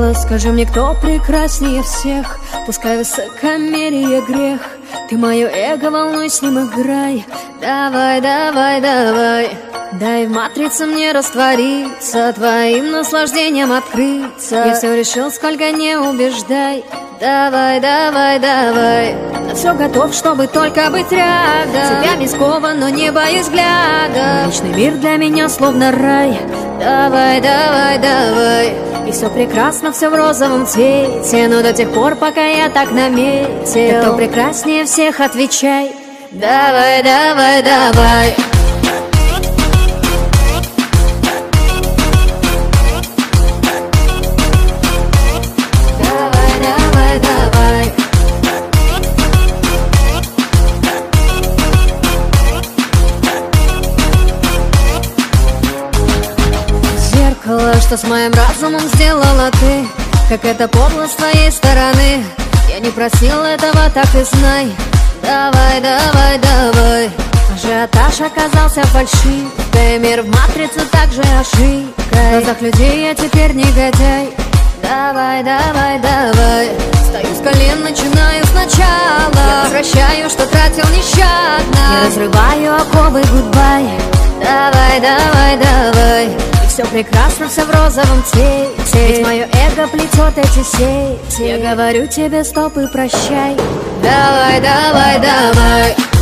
голос, скажи мне, кто прекраснее всех? Пускай высокомерие грех. Ты мое эго, волнуй, с ним играй. Давай, давай, давай. Дай в матрице мне раствориться, твоим наслаждением открыться. Я все решил, сколько не убеждай. Давай, давай, давай. На все готов, чтобы только быть рядом. Тебя не скован, но не боюсь взгляда. Личный мир для меня словно рай. Давай, давай, давай. И все прекрасно, все в розовом цвете, но до тех пор, пока я так наметил. Так кто прекраснее всех, отвечай. Давай, давай, давай. Что с моим разумом сделала ты? Как это подло с твоей стороны. Я не просил этого, так и знай. Давай, давай, давай. Ажиотаж оказался фальшивкой. Мир в матрице также ошибка. В глазах людей я теперь негодяй. Давай, давай, давай. Встаю с колен, начинаю сначала. Я возвращаю, что тратил нещадно. Я разрываю оковы, гудбай. Давай, давай, давай. Все прекрасно, все в розовом цвете. Ведь мое эго плетет эти сети. Я говорю тебе стоп и прощай. Давай, давай, давай.